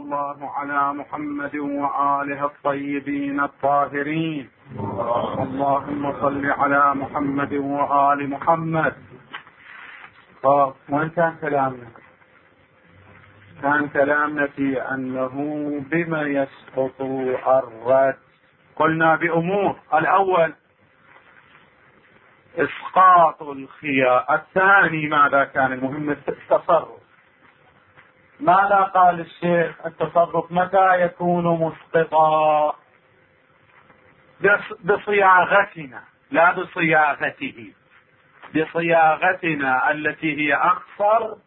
الله على محمد وآله الطيبين الطاهرين. اللهم صل على محمد وآل محمد. وين كان كلامنا؟ كان كلامنا في أنه بما يسقط الرد. قلنا بأمور: الأول إسقاط الخيار، الثاني ماذا كان المهم؟ التصرف. ماذا قال الشيخ؟ التصرف متى يكون مسقطا؟ بصياغتنا لا بصياغته، بصياغتنا التي هي أقصر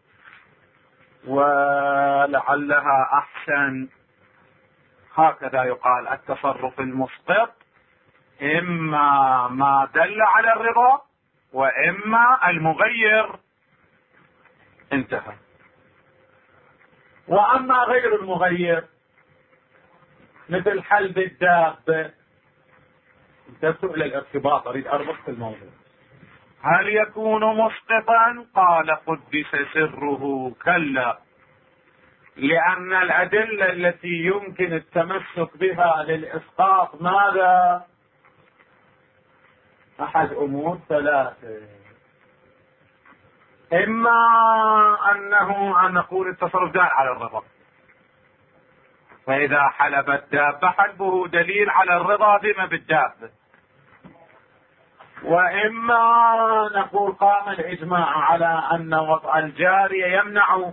ولعلها أحسن. هكذا يقال: التصرف المسقط إما ما دل على الرضا وإما المغير. انتهى. وأما غير المغير مثل حلب الدابة، انتبهوا إلى الارتباط، أريد أربط في الموضوع. هل يكون مسقطا؟ قال قدس سره: كلا، لأن الأدلة التي يمكن التمسك بها للإسقاط ماذا؟ أحد أمور ثلاثة: إما أن نقول التصرف دال على الرضا، فإذا حلب الدابة حلبه دليل على الرضا بما بالدابة، وإما نقول قام الإجماع على أن وضع الجارية يمنع،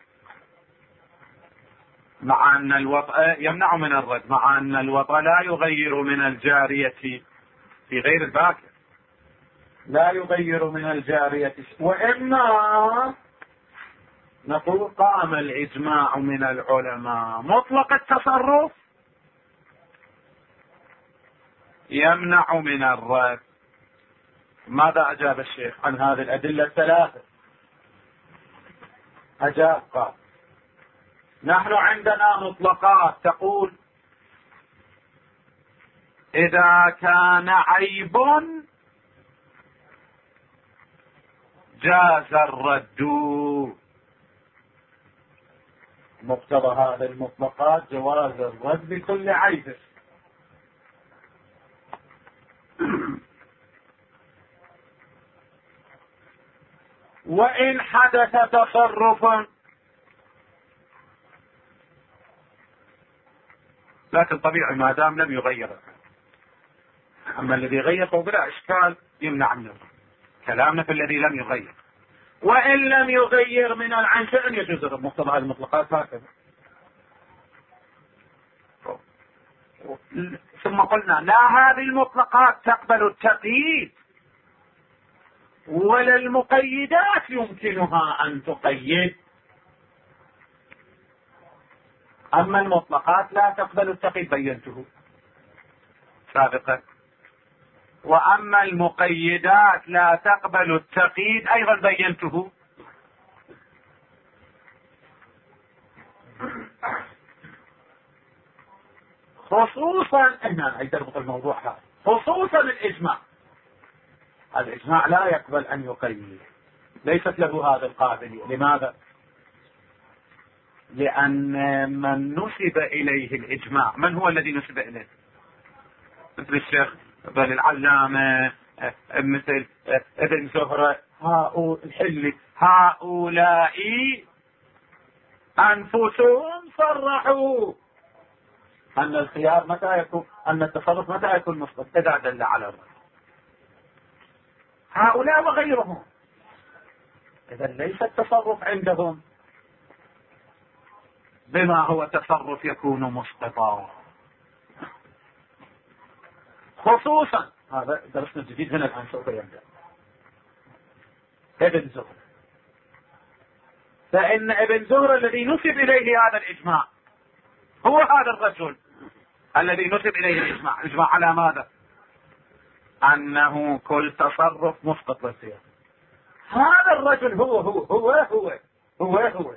مع أن الوضع يمنع من الرد، مع أن الوضع لا يغير من الجارية في غير الباكر، لا يغير من الجارية. وإما نقول قام الإجماع من العلماء مطلق التصرف يمنع من الرد. ماذا أجاب الشيخ عن هذه الأدلة الثلاثة؟ أجاب قال: نحن عندنا مطلقات تقول إذا كان عيب جاز الرد. مقتضى هذه المطلقات جواز الرد بكل عيب. وإن حدث تصرف، لكن طبيعي ما دام لم يغير. أما الذي يغير بلا إشكال يمنع منه. كلامنا في الذي لم يغير. وإن لم يغير من عن شأن يجوز مقتضى هذه المطلقات هكذا. ثم قلنا: لا هذه المطلقات تقبل التقييد، ولا المقيدات يمكنها أن تقيد. أما المطلقات لا تقبل التقييد، بينته سابقا. وأما المقيدات لا تقبل التقييد أيضا بينته. خصوصا هنا أي تربط الموضوع هذا، خصوصا الإجماع. الإجماع لا يقبل أن يقيد، ليست له هذا القابلية. لماذا؟ لأن من نسب إليه الإجماع، من هو الذي نسب إليه؟ مثل الشيخ بل العلامة، مثل ابن زهرة، هؤلاء أنفسهم صرحوا أن الخيار متى يكون، أن التصرف متى يكون مسقط؟ إذا دل على الرد. هؤلاء وغيرهم. إذا ليس التصرف عندهم بما هو تصرف يكون مسقطا. خصوصا هذا درسنا الجديد هنا الآن سوف يبدأ. ابن زهر، فإن ابن زهر الذي نسب إليه هذا الإجماع هو هذا الرجل الذي نسب إليه الإجماع. إجماع على ماذا؟ أنه كل تصرف مسقط للخيار. هذا الرجل هو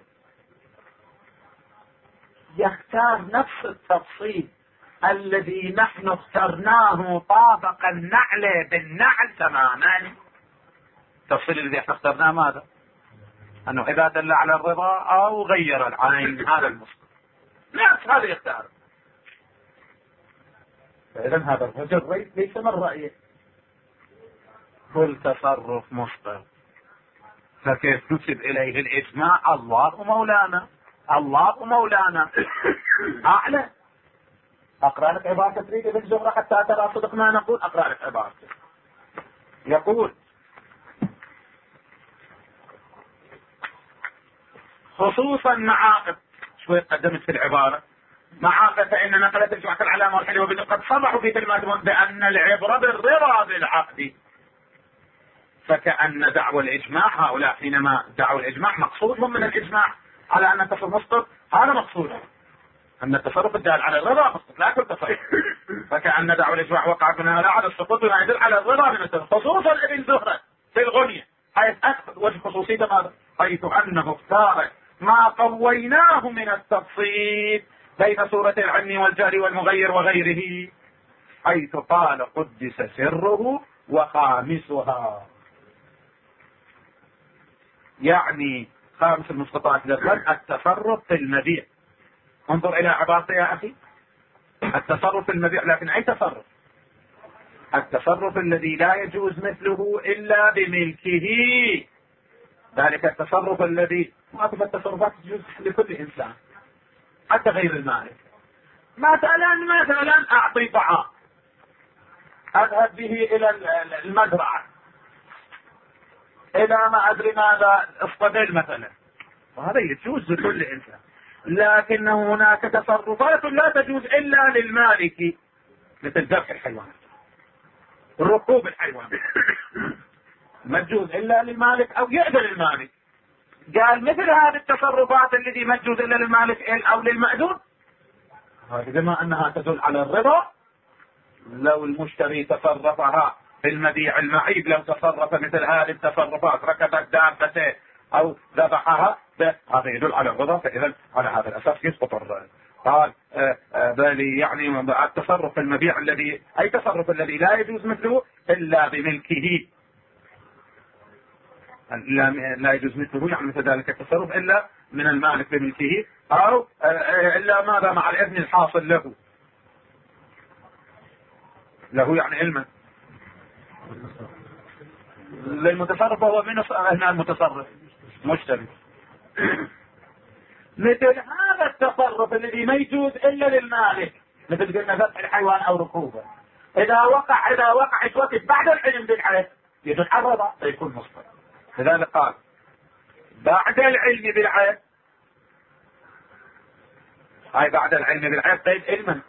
يختار نفس التفصيل الذي نحن اخترناه، طابق النعل بالنعل تماما. التفصيل الذي احنا اخترناه ماذا؟ أنه إذا دل على الرضا أو غير العين هذا المسقط. هذا يختار. فإذا هذا الرجل ليس من رأيه، كل تصرف مسقط. فكيف نسب إليه الإجماع؟ الله مولانا، الله مولانا أعلى. أقرأ لك عبارة تريد ابن زهرة حتى ترى صدق ما نقول. أقرأ لك عبارة يقول: خصوصا معاقب، شوي قدمت في العبارة معاقب، فإن نقلت الجماعة العلامة والحلي وبدأ قد صرحوا في كلماتهم بأن العبرة بالرضا بالعقد. فكأن دعوى الإجماع، هؤلاء حينما دعوا الإجماع مقصودهم من الإجماع على أن التصرف مسقط، هذا مقصودهم، أن التصرف الدال على الرضا مسقط لا كل تصرف. فكأن دعوى الإجماع وقع منها لا على السقوط ولا يدل على الرضا من التصرف، خصوصا ابن زهرة في الغنية، حيث أخذ وجه خصوصية ماذا؟ حيث أنه اختار ما قويناه من التفصيل بين صورة العلم والجار والمغير وغيره، حيث قال قدس سره وخامسها، يعني خامس المسقطات للرد التصرف في المبيع. انظر الى عبارتي يا اخي، التصرف في المبيع، لكن اي تصرف؟ التصرف الذي لا يجوز مثله الا بملكه، ذلك التصرف الذي معظم التصرفات تجوز لكل انسان حتى غير المالك. مثلا اعطي طعام، اذهب به الى المزرعه، الى ما ادري ماذا، اصطدل مثلا، وهذا يجوز لكل انسان. لكن هناك تصرفات لا تجوز الا للمالك، مثل ذبح الحيوان، ركوب الحيوان ما تجوز الا للمالك او يأذن المالك. قال مثل هذه التصرفات التي ما تجوز الا للمالك او للمأذون، بما انها تدل على الرضا، لو المشتري تصرفها في المبيع المعيب، لو تصرف مثل هذه التصرفات، ركبت دابته او ذبحها، هذا يدل على الرضا، فاذا على هذا الاساس يسقط الرضا. قال بل يعني التصرف في المبيع الذي اي تصرف الذي لا يجوز مثله الا بملكه، لا يجوز مثله يعني مثل ذلك التصرف الا من المالك بملكه، او الا ماذا مع الاذن الحاصل له يعني علما للمتصرف، وهو من هنا المتصرف مشتري. مثل هذا التصرف الذي ما يجوز الا للمالك، مثل قلنا ذبح الحيوان او ركوبه، اذا وقع وقت بعد العلم بالعيب يدل على الرضا فيكون مسقط. لذلك قال بعد العلم بالعيب، هاي بعد العلم بالعيب قيد علما.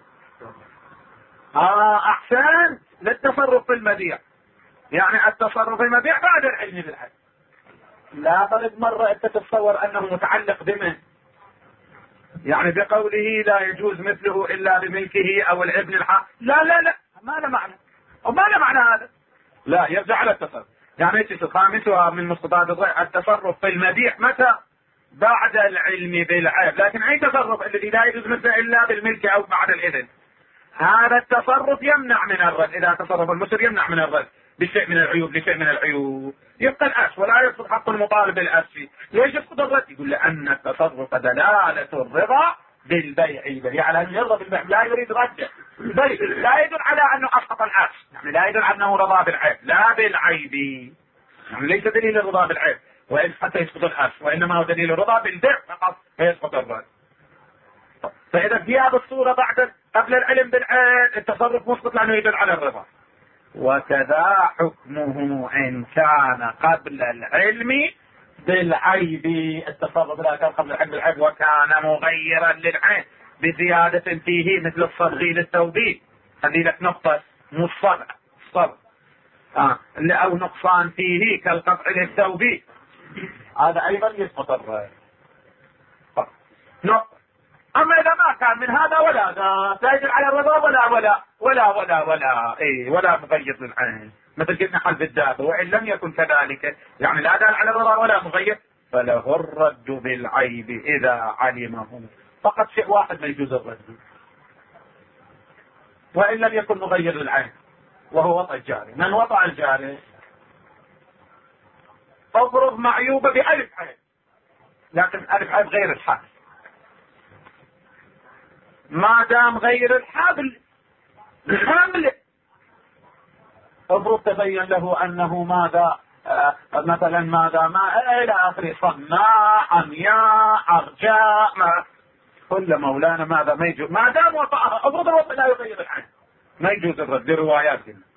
احسن للتصرف في المبيع، يعني التصرف في المبيع بعد العلم بالعيب. لا فرد مرة انت تتصور انه متعلق بمن، يعني بقوله لا يجوز مثله الا بملكه او الابن الحق، لا ما له معنى، وما له معنى هذا، لا يرجع على التصرف. يعني خامسها من مسقطات الرأي التصرف في المبيع متى؟ بعد العلم بالعيب. لكن اي تصرف الذي لا يجوز مثله الا بالملك او بعد الاذن، هذا التصرف يمنع من الرد. اذا تصرف المشتري يمنع من الرد بشيء من العيوب لشيء من العيوب، يبقى الأس ولا يسقط حق المطالب بالأس. ليش يسقط الرد؟ يقول لأن التصرف دلالة الرضا بالبيع، على أن يرضى بالبيع لا يريد رده، بل لا يدل على أنه أسقط الأس، يعني لا يدل على أنه رضا بالعيب، لا بالعيب، يعني ليس دليل الرضا بالعيب وإن حتى يسقط الأس، وإنما هو دليل الرضا بالبيع فقط فيسقط الرد. فإذا في هذه الصورة قبل العلم بالعيب التصرف مسقط لأنه يدل على الرضا. وكذا حكمه إن كان قبل العلم بالعيب، التصرف لا كان قبل العلم بالعيب وكان مغيرا للعين بزيادة فيه مثل الصرغي للتوبيخ، هذه لك نقطة مو الصرغ أو نقصان فيه كالقطع للتوبيخ، هذا أيضا يسقط الرأي. نقطة. اما اذا ما كان من هذا ولا ذا لا يدل على الرضا ولا مغير للعين، مثل قلنا حلب الدابة، وان لم يكن كذلك يعني لا دال على الرضا ولا مغير، فله الرد بالعيب اذا علمه. فقط شيء واحد ما يجوز الرد وان لم يكن مغير للعين، وهو وضع الجاري. من وضع الجاري افرض معيوبة بألف عين، لكن ألف عين غير الحال، ما دام غير الحبل حمل، افرض تبين له انه ماذا مثلا ماذا ما الى اخره، صماء، عمياء، ارجاء، ما كل مولانا ماذا ما يجوز ما دام وطأها. افرض الوطء لا يغير العين، ما يجوز الرد بروايات.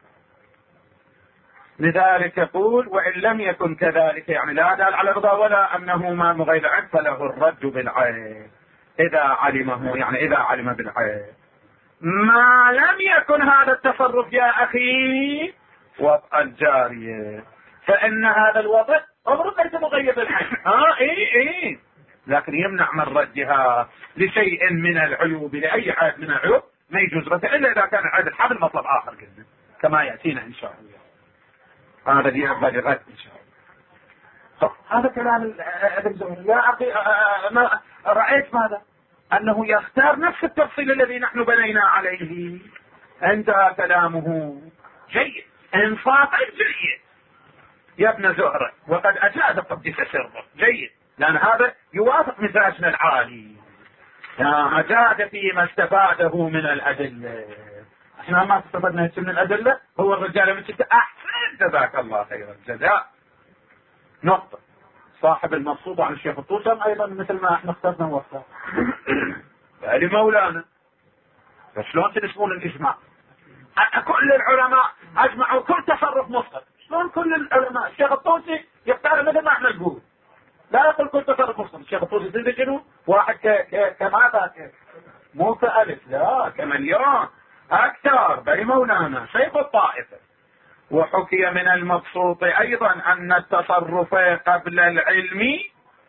لذلك يقول وان لم يكن كذلك، يعني لا دال على الرضا ولا انه ما مغير العين، فله الرد بالعين اذا علمه، يعني اذا علم بالعين. ما لم يكن هذا التصرف يا اخي وطأ الجارية، فان هذا الوضع عمره ليس مغير العين. اي لكن يمنع من ردها لشيء من العيوب، لاي حال من العيوب ما يجوز ردها الا اذا كان العين الحبل مطلب اخر قلنا كما ياتينا ان شاء الله. هذا اللي يقبل الرد ان شاء الله. هذا كلام ابن زهير يا اخي. ما رايت ماذا؟ انه يختار نفس التفصيل الذي نحن بنينا عليه. انتهى كلامه جيد، انصافا جيد يا ابن زهرة، وقد اجاد قدس سره جيد، لان هذا يوافق مزاجنا العالي. اجاد فيما استفاده من الادله. احنا ما استفدنا من الادله، هو الرجال من ستة احسن جزاك الله خير الجزاء. نقطة. صاحب المقصود عن الشيخ الطوسم ايضا مثل ما احنا اخترنا وقتها يعني مولانا. فشلون تنسبون الاجماع؟ كل العلماء اجمعوا كل تصرف مسقط. شلون كل العلماء؟ الشيخ الطوسي يختار مثل ما احنا نقول، لا يقول كل تصرف مسقط. الشيخ الطوسي تدري شنو؟ واحد كماذا مو كألف، لا كمليون اكثر. بني مولانا شيخ الطائفة. وحكي من المبسوط ايضا ان التصرف قبل العلم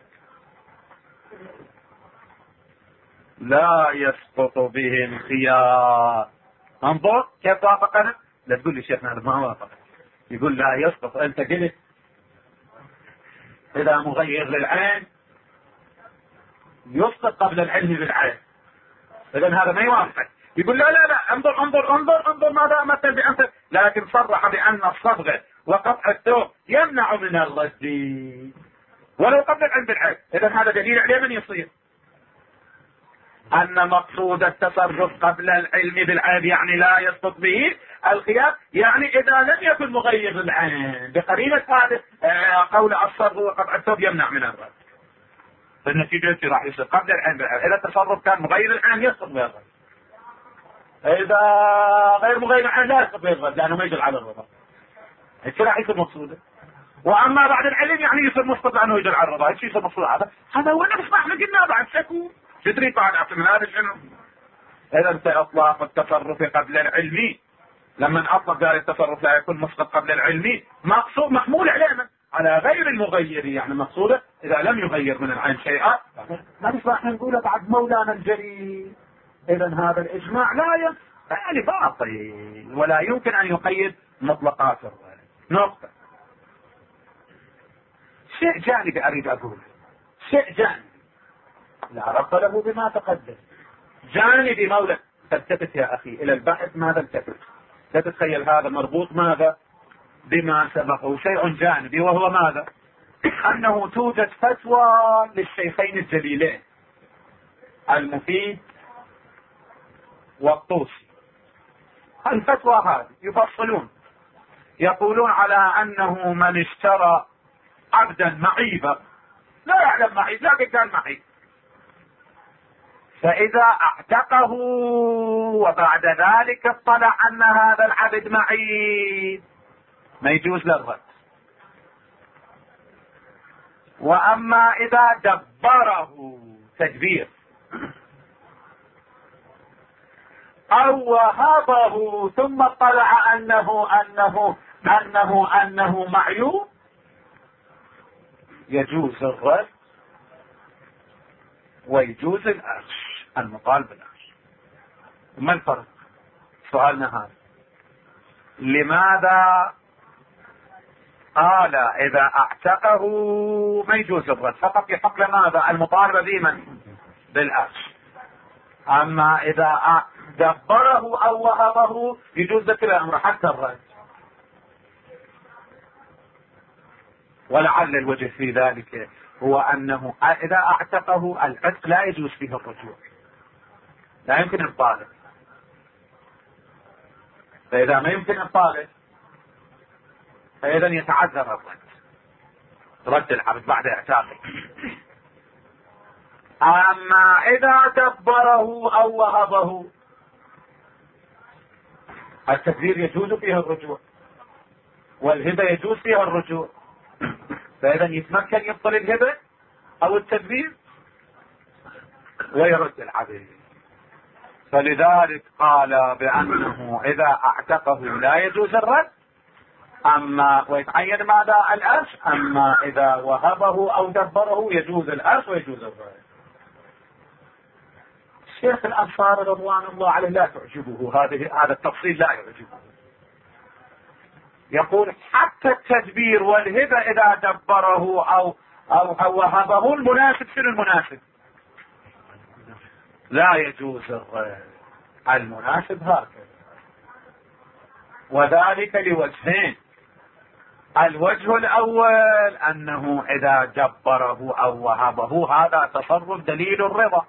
لا يسقط به الخيار. انظر كيف وافقنا. لا تقول لي شيخنا هذا ما وافق، يقول لا يسقط. انت قلت اذا مغير للعين يسقط قبل العلم بالعين، اذا هذا ما يوافق. يقول لا انظر ماذا مثل بأمثل، لكن صرح بأن الصبغة وقطع الثوب يمنع من الرد ولو قبل العلم بالعين. اذا هذا دليل عليه من يصير ان مقصود التصرف قبل العلم بالعين يعني لا يسقط به الخيار، يعني اذا لم يكن مغير العين بقرينة هذا قول الصبغ وقطع الثوب يمنع من الرد. فالنتيجة راح يصير قبل العلم بالعين. اذا التصرف كان مغير العين يسقط به الرد، اذا غير مغير العين لا يسقط به الرد لانه ما يدل على الرضا. ايش راح يصير مقصوده؟ واما بعد العلم يعني يصير مسقط لانه يدل على الرضا. ايش يصير مقصود؟ هذا هو نفس ما احنا قلنا بعد شكو. شو تريد بعد اعطي من هذا شنو؟ اذا انت اطلاق التصرف قبل العلم، لما اطلق ذلك التصرف لا يكون مسقط قبل العلم، مقصود محمول عليه على غير المغير، يعني مقصوده اذا لم يغير من العين شيئا. نفس ما احنا نقوله بعد مولانا الجليل. اذا هذا الاجماع لا يعني باطل ولا يمكن ان يقيد مطلقات الرأي. نقطة. شيء جانبي اريد اقوله، شيء جانبي لا ربط له بما تقدم. جانبي مولى. تلتفت يا اخي الى البحث، ماذا التفت؟ لا تتخيل هذا مربوط ماذا بما سبقه. شيء جانبي وهو ماذا؟ انه توجد فتوى للشيخين الجليلين المفيد والطوسي. الفتوى هذه يفصلون، يقولون على انه من اشترى عبدا معيبا لا يعلم معيب لكن كان معيب، فاذا اعتقه وبعد ذلك اطلع ان هذا العبد معيب ما يجوز للرد. واما اذا دبره تدبير او وهبه ثم اطلع انه معيوب يجوز الرد ويجوز الأرش، المقال بالأرش. ما الفرق؟ سؤالنا هذا لماذا قال إذا اعتقه ما يجوز الرد فقط يحق لماذا المطالبة بمن؟ بالأرش. أما إذا دبره أو وهبه يجوز ذكر الأمر حتى الرد. ولعل الوجه في ذلك هو انه اذا اعتقه العتق لا يجوز فيه الرجوع، لا يمكن إبطاله. فإذا ما يمكن إبطاله فإذا يتعذر الرد، رد العبد بعد اعتاقه. أما إذا دبره أو وهبه، التدبير يجوز فيها الرجوع والهبة يجوز فيها الرجوع، فإذا يتمكن يبطل الهبة أو التدبير ويرد العبد. فلذلك قال بأنه إذا اعتقه لا يجوز الرد، أما ويتعين ماذا الأرش، أما إذا وهبه أو دبره يجوز الأرش ويجوز الرد. الشيخ الأنصاري رضوان الله عليه لا تعجبه هذا التفصيل، لا يعجبه. يقول حتى التدبير والهبة إذا دبره أو وهبه المناسب، شنو المناسب؟ لا يجوز الرد، المناسب هكذا. وذلك لوجهين: الوجه الأول أنه إذا دبره أو وهبه هذا تصرف دليل الرضا،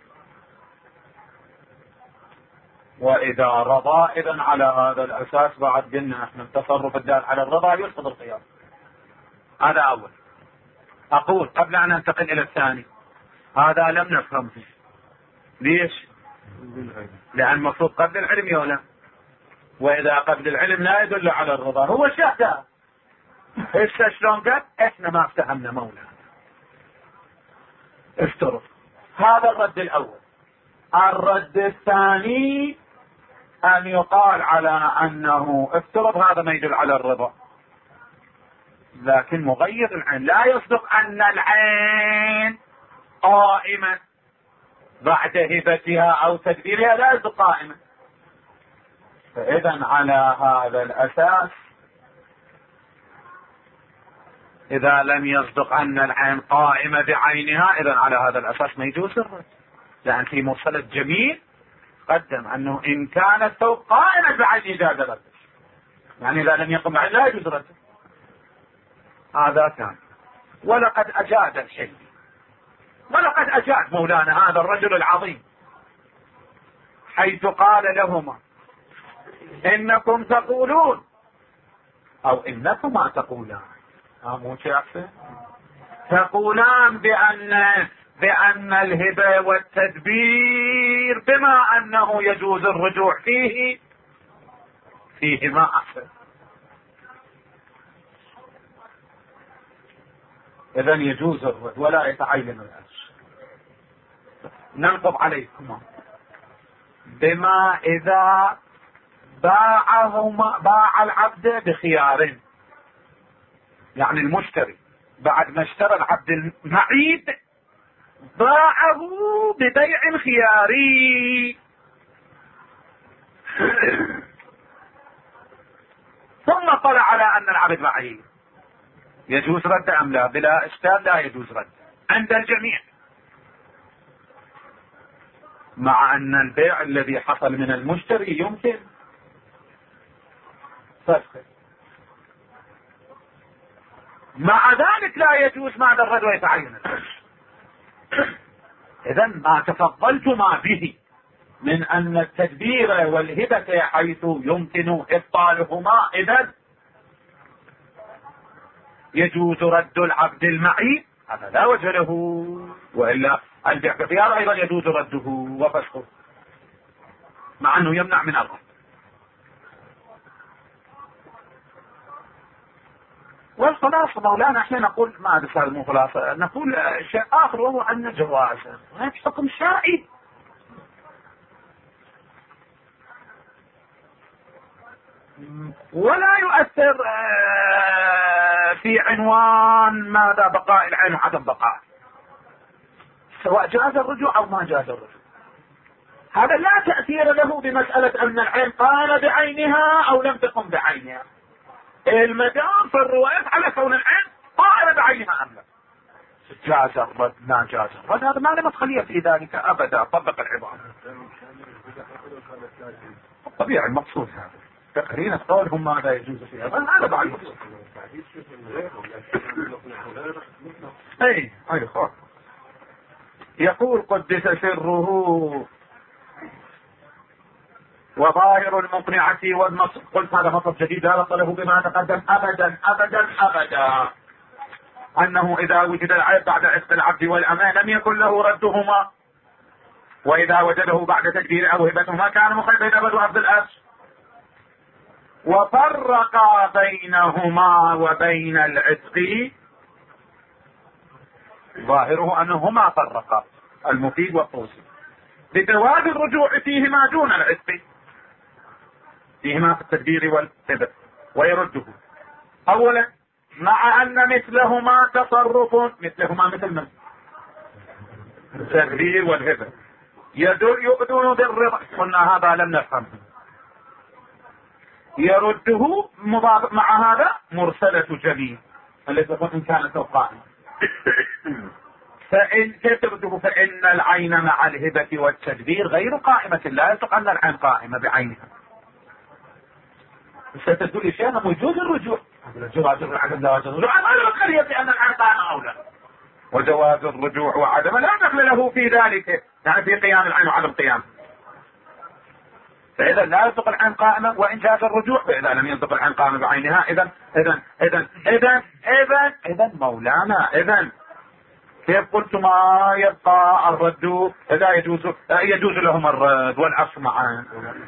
وإذا رضى إذن على هذا الأساس بعد قلنا احنا التصرف الدال على الرضا يسقط القياس. هذا أول. أقول قبل أن ننتقل إلى الثاني، هذا لم نفهم فيه. ليش؟ لأن المفروض قبل العلم يولى، وإذا قبل العلم لا يدل على الرضا هو شهد. إيش شلون قال؟ إحنا ما افتهمنا مولانا. افترض هذا الرد الأول. الرد الثاني أن يقال على أنه افترض هذا ما يدل على الرضا، لكن مغير العين. لا يصدق أن العين قائمة بعد هبتها أو تدبيرها، لا يصدق قائمة. فإذا على هذا الأساس إذا لم يصدق أن العين قائمة بعينها، إذا على هذا الأساس ما يجوز الرد، لأن في مرسلة جميل قدم أنه إن كان الثوب قائمة بعينه جاز رده، يعني إذا لم يقم بعين لا يجوز رده. هذا كان. ولقد أجاد الشيء، ولقد أجاد مولانا هذا الرجل العظيم حيث قال لهما: إنكم تقولون أو إنكما تقولان، مو شيء تقولان بأن الهبة والتدبير بما أنه يجوز الرجوع فيهما أحسن. إذن يجوز الرد ولا يتعين الأجر. ننقض عليكما بما إذا باع العبد بخيار، يعني المشتري بعد ما اشترى العبد المعيب باعه ببيع خياري، ثم طلع على أن العبد معيب، يجوز رد أم لا؟ بلا إشكال لا يجوز رد عند الجميع، مع أن البيع الذي حصل من المشتري يمكن فسخه، مع ذلك لا يجوز مع الرد ويتعين. إذن ما تفضلتما به من أن التدبير والهبة حيث يمكن إبطالهما إذن يجوز رد العبد المعيب، هذا لا وجه له، وإلا البيع بخيار أيضا يجوز رده وفسخه مع أنه يمنع من الرد. والخلاصة مولانا احنا نقول ما ادري صار مو خلاصة، نقول شيء آخر وهو أن جواز هذا حكم شرعي، ولا يؤثر في عنوان ماذا بقاء العين وعدم بقاء، سواء جاز الرجوع أو ما جاز الرجوع. هذا لا تأثير له بمسألة أن العين قام بعينها أو لم تقم بعينها، المدام في الروايات على كون العين قائمة بعينها أم لا. جاز الرد ما جاز الرد هذا ما له مدخلية في ذلك أبدا. طبق العبارة الطبيعي المقصود هذا تقرير قولهم ماذا يجوز فيها، هذا بعد المقصود. اي خلاص. يقول قدس سره وظاهر المقنعة والنص. قلت هذا مطلب جديد لا طلبه بما تقدم ابدا ابدا ابدا، انه اذا وجد العيب بعد عتق العبد والامان لم يكن له ردهما، واذا وجده بعد تدبير او هبتهما كان مخيبا ابد عبد الأس. وفرق بينهما وبين العتق، ظاهره انهما فرقا المفيد والطوسي بجواز الرجوع فيهما دون العتق، فيهما في التدبير والهبة، ويرده اولا مع ان مثلهما تصرف، مثلهما مثل من التدبير والهبة يؤذن بالرضا، قلنا هذا لم نفهمه، يرده مع هذا مرسلة جميل التي تكون إن كانت قائمة. فإن كيف ترده؟ فإن العين مع الهبة والتدبير غير قائمة، لا يصح أن العين قائمة بعينها. ستدل شيئا موجود الرجوع، جواز العدم لا جواز الرجوع، هذا الخلية بأن العين قائمة أو لا، وجواز الرجوع وعدم لا دخل له في ذلك، يعني في قيام العين وعدم قيام. فإذا لا ينطق العين قائمة وإن جاز الرجوع، فإذا لم ينطق العين قائمة بعينها إذا مولانا، إذا كيف قلت ما يبقى الرد لا يجوز لهم الرد والعصر معا؟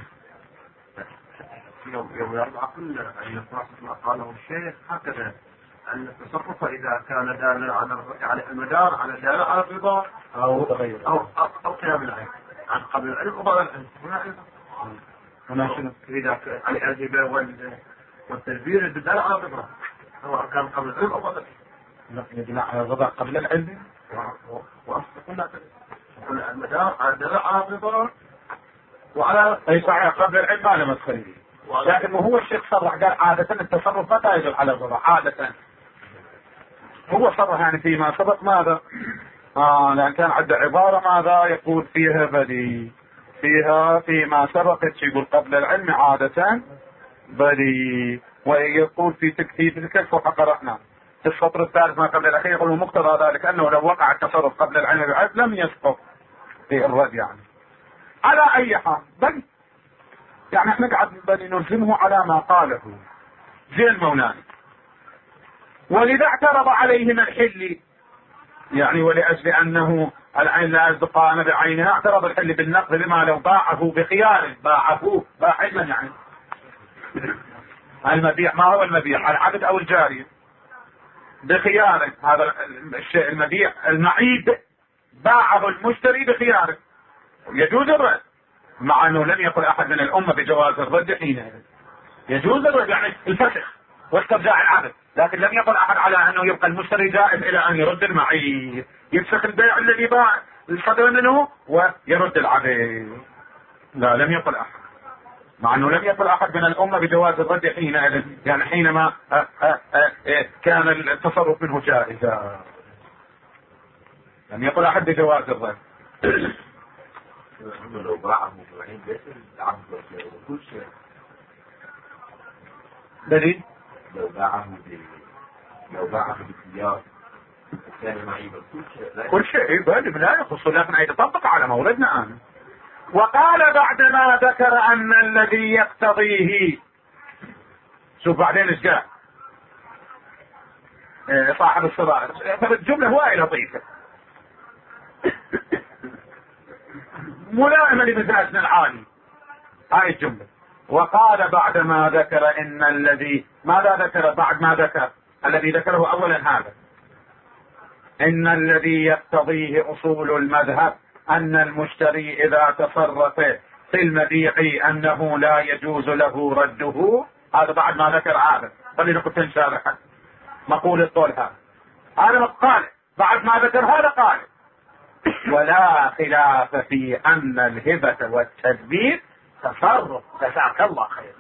يوم يرضى كل ما قاله الشيخ هكذا، أن التصرف إذا كان دالا على المدار على دالة على الرضا أو قيام العين عن قبل العلم وبعد العلم، هنا شنو؟ إذا على الهبة والتدبير الدالة على الرضا سواء كان قبل العلم أو بعد العلم. يدل على الرضا قبل العلم، وأصلا قلنا المدار على الدالة على الرضا وعلى أي صحيح قبل العلم ما لم تخليه، لكن هو الشيخ صرح قال عادة التصرف متى يدل على الرضا؟ عادة هو صرح يعني فيما سبق ماذا؟ لأن كان عند عبارة ماذا يقول فيها بدي فيها فيما سبقت يقول قبل العلم عادة بدي، ويقول في تكتيب الكشف وقرأنا في السطر الثالث ما قبل الأخير يقول مقتضى ذلك أنه لو وقع التصرف قبل العلم بالعلم لم يسقط في الرد. يعني على أي حال بل يعني احنا قاعد بني نلزمه على ما قاله زين مولانا. ولذا اعترض عليهم الحلي، يعني ولأجل أنه العين لا يصدق قائمة بعينها اعترض الحلي بالنقد بما لو باعه بخيار، باعه باع علما يعني المبيع، ما هو المبيع؟ العبد أو الجارية بخيار، هذا الشيء المبيع المعيب باعه المشتري بخياره يجوز الرد، مع أنه لم يقل أحد من الأمة بجواز الرد حينئذ، يجوز الرد يعني الفسخ واسترجاع العبد، لكن لم يقل أحد على أنه يبقى المشتري جائز إلى أن يرد المعيب، يفسخ البيع الذي باع الصدر منه ويرد العبد، لا لم يقل أحد، مع أنه لم يقل أحد من الأمة بجواز الرد حينئذ، يعني حينما كان التصرف منه جائزا لم يقل أحد بجواز الرد. لو باعه بعين بيت العبد كل شيء دليل لو باعه بالسيارة كان معيبا كل شيء بل لا يخص، لكن يتطبق على موردنا أنا. وقال بعدما ذكر أن الذي يقتضيه، شوف بعدين ايش قال صاحب الصغائر، الجملة هواية لطيفة ملائمة لمزاجنا العالي هاي الجملة. وقال بعدما ذكر ان الذي، ماذا ذكر بعد ما ذكر؟ الذي ذكره اولا هذا ان الذي يقتضيه اصول المذهب ان المشتري اذا تصرف في المبيع انه لا يجوز له رده، هذا بعد ما ذكر هذا. خلينا كنت شارحا مقول الطول هذا قال بعد ما ذكر هذا قال ولا خلاف في ان الهبة والتدبير تصرف، جزاك الله خير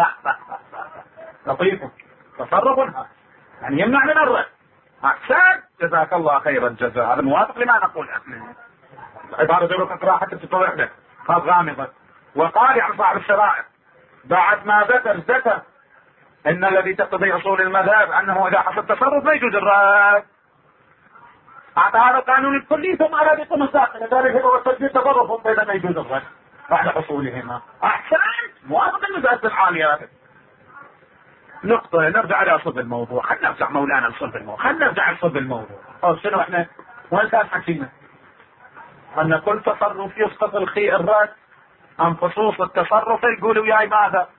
لطيف تصرف يعني يمنع من الرد، احسن جزاك الله خير الجزاء، هذا موافق لما نقول احنا، عبارة ذلك اقرأ حتى تتضح لك خاص غامضة. وقال يعني صاحب الشرائع بعد ما ذكر ان الذي تقتضي اصول المذهب انه اذا حصل تصرف لا يجوز الرد، اعطى هذا القانون الكلي ثم على ذلك مساق، لذلك هو والتدبير تصرفهم بين ما يجوز الرد بعد حصولهما، احسن موافق انه تأثر العاليات. نقطة نرجع على صلب الموضوع. خلنا نرجع مولانا لصلب الموضوع. خلنا نرجع لصلب الموضوع. شنو احنا وين كان حكينا؟ ان كل تصرف يسقط الرد عن خصوص التصرف يقولوا وياي ماذا؟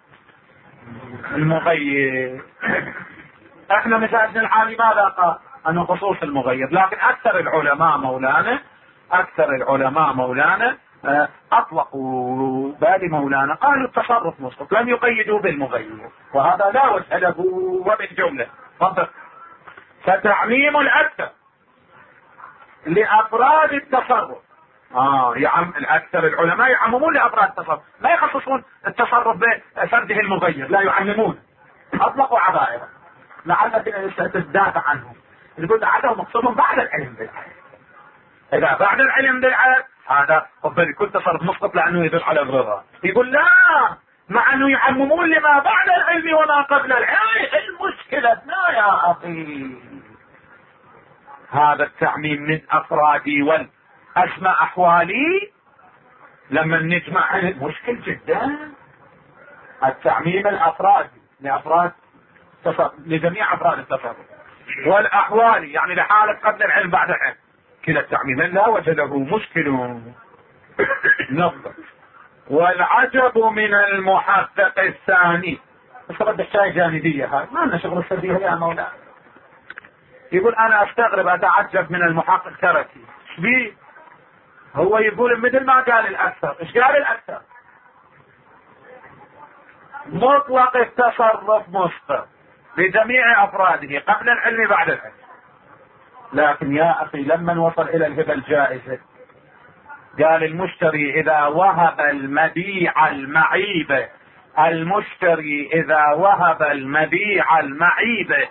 المغير. احنا مساجنا العالي ماذا قال؟ انه خصوص المغير. لكن اكثر العلماء مولانا اطلقوا بالي مولانا قالوا التصرف مسقط، لم يقيدوا بالمغير، وهذا لا وجه له وبالجمله. تفضل. فتعميم الاكثر لافراد التصرف. الاكثر العلماء يعممون لافراد التصرف، ما يخصصون التصرف بفرده المغير، لا يعممون. اطلقوا عبائر لعل تدافع عنهم. يقول عدم مقصودهم بعد العلم بالعين. اذا بعد العلم بالعين هذا قبل كل تصرف مسقط لانه يدل على الرضا. يقول لا، مع انه يعممون لما بعد العلم وما قبل العلم. المشكلة لا يا اخي، هذا التعميم من افرادي والاسماء احوالي لما نجمع مشكل جدا. التعميم الافرادي لجميع افراد التصرف، والاحوالي يعني لحالة قبل العلم بعد العلم، كلا التعميمين لا وجه له مشكل. نقطة. والعجب من المحقق الثاني. بس رد الشاي جانبية، هاي ما لنا شغل السردية يا مولانا. يقول انا استغرب اتعجب من المحقق تركي. بيه هو يقول مثل ما قال الاكثر. ايش قال الاكثر؟ مطلق التصرف مسقط بجميع افراده قبل العلم بعد العلم. لكن يا اخي لما وصل الى الهبة الجائزة قال المشتري اذا وهب المبيع المعيب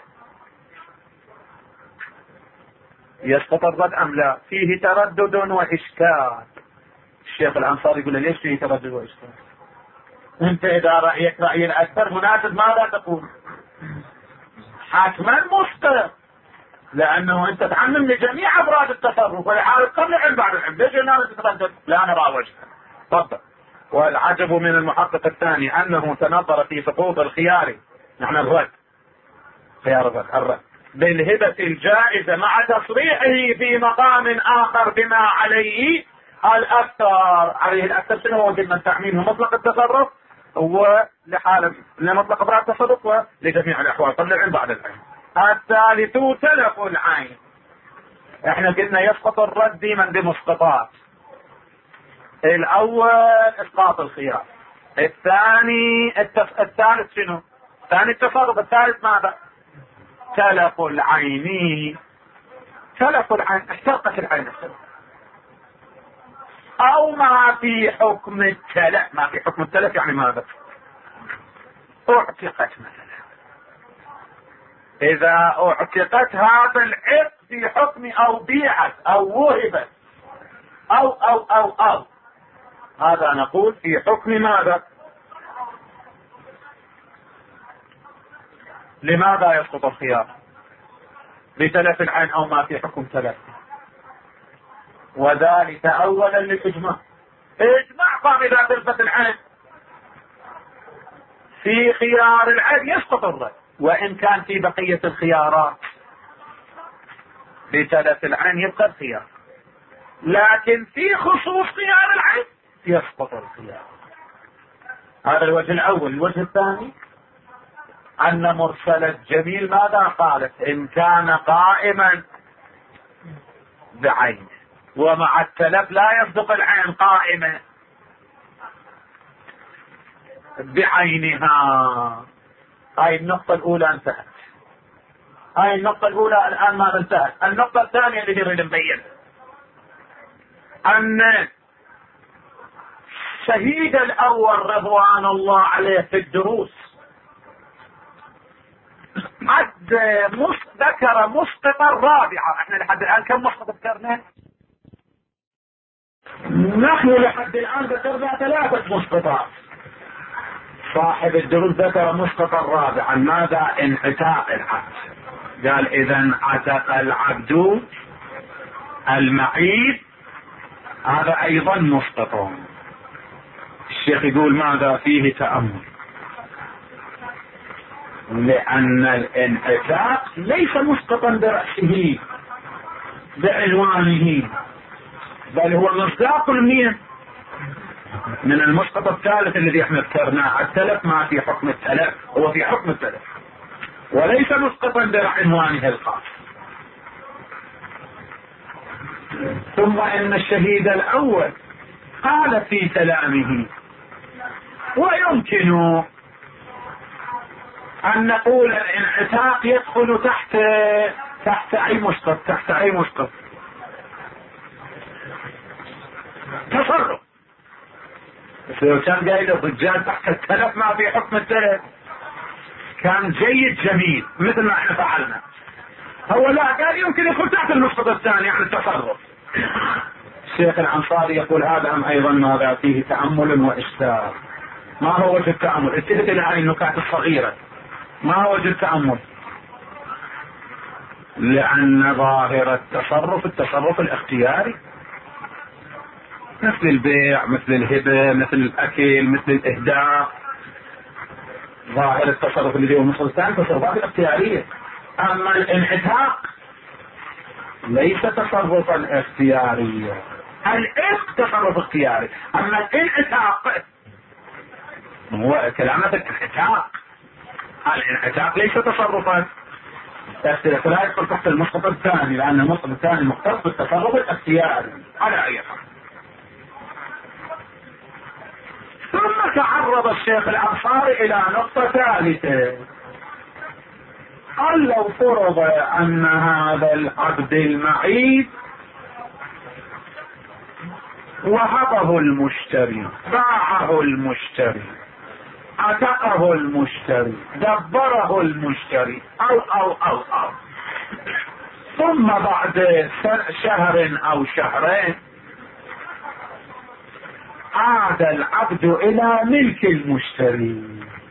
يسقط الرد ام لا؟ فيه تردد واشكال. الشيخ الانصاري يقول ليش فيه تردد واشكال؟ انت اذا رايك راي الاكثر مناسب ماذا تقول؟ حتما مسقط، لانه انت تعمم لجميع افراد التصرف ولحالة قبل العلم بعد العلم. ليش الناس تتردد؟ لا نرى وجهه. تفضل. والعجب من المحقق الثاني انه تنظر في سقوط الخيار، يعني الرد، خيار الرد بالهبة الجائزة مع تصريحه في مقام اخر بما عليه الاكثر. شنو هو؟ قلنا التعميم هو مطلق التصرف ولحالة لمطلق افراد التصرف ولجميع الاحوال قبل العلم بعد العلم. الثالث تلف العين. احنا قلنا يسقط الرد من بمسقطات. الاول اسقاط الخيار، الثالث شنو؟ الثاني التصرف، الثالث ماذا؟ تلف العين. احترقت العين او ما في حكم التلف. يعني ماذا؟ اعتقت مثلا. اذا اعتقت هذا العقد في حكم او بيعت او وهبت او هذا نقول في حكم ماذا؟ لماذا يسقط الخيار؟ بتلف العين او ما في حكم تلف. وذلك اولا للاجماع. قام اذا تلفت العين في خيار العين يسقط الرد، وان كان في بقية الخيارات بتلف العين يبقى الخيار، لكن في خصوص خيار العين يسقط الخيار. هذا الوجه الاول. الوجه الثاني ان مرسلة جميل ماذا قالت؟ ان كان قائما بعينه، ومع التلف لا يصدق العين قائمة بعينها. هاي النقطة الاولى انتهت. هاي النقطة الاولى الان ماذا انتهت؟ النقطة الثانية اللي نريد نبين ان شهيد الاول رضوان الله عليه في الدروس ذكر مسقطة الرابعة. احنا لحد الان كم مسقط ذكرنا؟ نحن لحد الان ذكرنا 3 مسقطات. صاحب الدروس ذكر مسقطة الرابعة. ماذا؟ انعتاق العبد. قال اذا عتق العبد المعيب هذا ايضا مسقط. الشيخ يقول ماذا فيه تأمل، لأن الانعتاق ليس مسقطا برأسه بعنوانه، بل هو مصداق من المسقط الثالث الذي احنا ذكرناه. التلف ما في حكم التلف، هو في حكم التلف وليس مسقطا بعنوانه الخاص. ثم ان الشهيد الاول قال في كلامه، ويمكن ان نقول الانعتاق يدخل تحت اي مسقط تصرف. بس لو كان قايل الرجال تحت التلف ما في حكم التلف كان جيد جميل مثل ما احنا فعلنا. هو لا، قال يمكن يدخل تحت المسقط الثاني يعني التصرف. الشيخ الأنصاري يقول هذا ايضا ماذا فيه تأمل وإشكال. ما هو وجه التأمل؟ التفت الى هذه النكات الصغيرة. ما هو وجه التأمل؟ لأن ظاهر التصرف الاختياري، مثل البيع، مثل الهبة، مثل الأكل، مثل الإهداء. ظاهر التصرف الذي هو المسقط الثاني تصرفات الاختيارية. أما الانعتاق ليس تصرفا اختياريا، العتق تصرف اختياري. أما الانعتاق هو كلامك الانعتاق ليس تصرفا، لا يدخل تحت المسقط الثاني، لأن المسقط الثاني مختص بالتصرف الاختياري على أي حال. ثم تعرض الشيخ الأنصاري إلى نقطة ثالثة، قال لو فرض أن هذا العبد المعيب وهبه المشتري، باعه المشتري، عتقه المشتري، دبره المشتري أو ثم بعد شهر أو شهرين عاد العبد إلى ملك المشتري،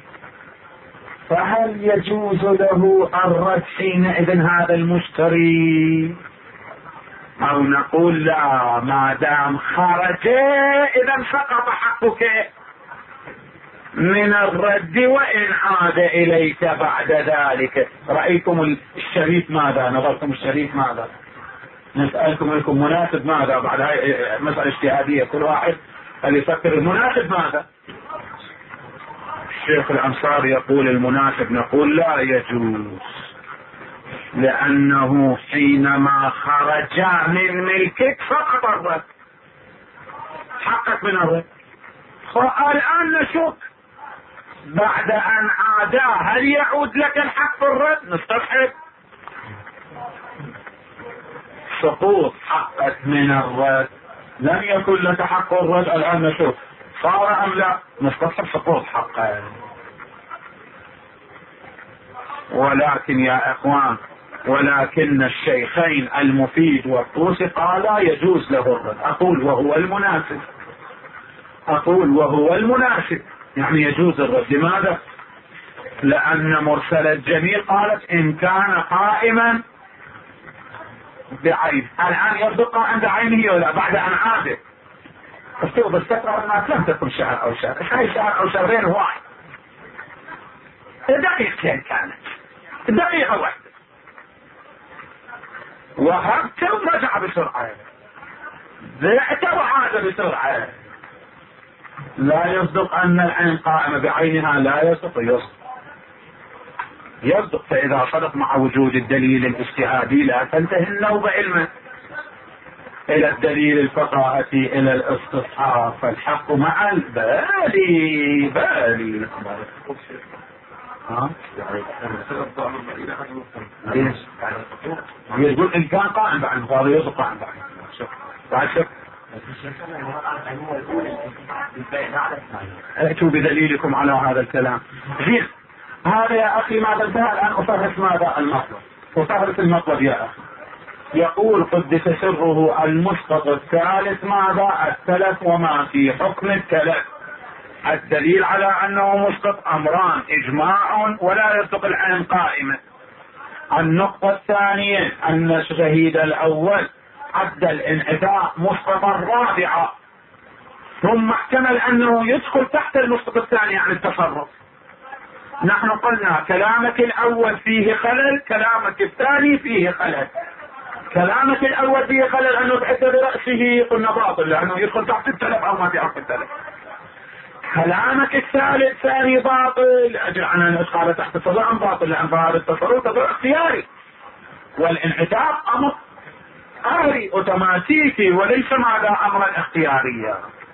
فهل يجوز له الرد حينئذ هذا المشتري؟ أو نقول لا، ما دام خرج إذا سقط حقك من الرد وإن عاد إليك بعد ذلك. رأيكم الشريف ماذا؟ نظرتم الشريف ماذا؟ نسألكم لكم مناسب ماذا؟ بعد هاي مسألة اجتهادية، كل واحد اللي يفكر المناسب ماذا. الشيخ الأنصاري يقول المناسب، نقول لا يجوز، لأنه حينما خرج من ملكك فقط الرد، حقك من الرد. الآن نشوف بعد أن عادا هل يعود لك الحق بالرد؟ نستبحث سقوط حقك من الرد، لم يكن لك حق الرد. الآن نشوف صار أم لا، نستبحث سقوط حقك. ولكن يا إخوان، ولكن الشيخين المفيد والطوسي قالا يجوز له الرد. أقول وهو المناسب يعني يجوز الرد. لماذا؟ لأن مرسل الجميل قالت إن كان قائما بعين. الآن يصدق عند عينه ولا بعد أن عاد؟ بس تقرأ الناس لم تكن شهر أو شهر، هاي شهر أو شهرين واحد، دقيقتين كانت، دقيقة واحدة، وهبت ورجع بسرعة، بعت وعاد بسرعة. لا يصدق أن العين قائمة بعينها، لا يصدق. فإذا صدق مع وجود الدليل الاجتهادي لا تنتهي النوبة علما إلى الدليل الفقاهتي إلى الاستصحاب، فالحق مع بالي. يقول إن كان قائم بعد هذا يصدق قائم بعد شك. ائتوا بدليلكم على هذا الكلام. زين، هذا يا أخي ماذا انتهى. الآن أفرس ماذا المطلب، أفرس المطلب يا أخي. يقول قدس سره المسقط الثالث ماذا؟ التلف وما في حكم التلف. الدليل على أنه مسقط أمران، إجماع ولا يصدق العين قائمة. النقطة الثانية أن الشهيد الأول عد الانعتاق مسقطا رابعا، ثم احتمل انه يدخل تحت المسقط الثاني يعني التصرف. نحن قلنا كلامك الاول فيه خلل، كلامك الثاني فيه خلل. كلامك الاول فيه خلل انه بحث برأسه قلنا باطل لانه يدخل تحت التلف او ما في عقد التلف. كلامك الثالث ثاني باطل لاجل ان ادخال تحت التصرف باطل لان ظاهر التصرف تبع اختياري، والانعتاق امر قهري اوتوماتيكي وليس ماذا امرا اختياريا.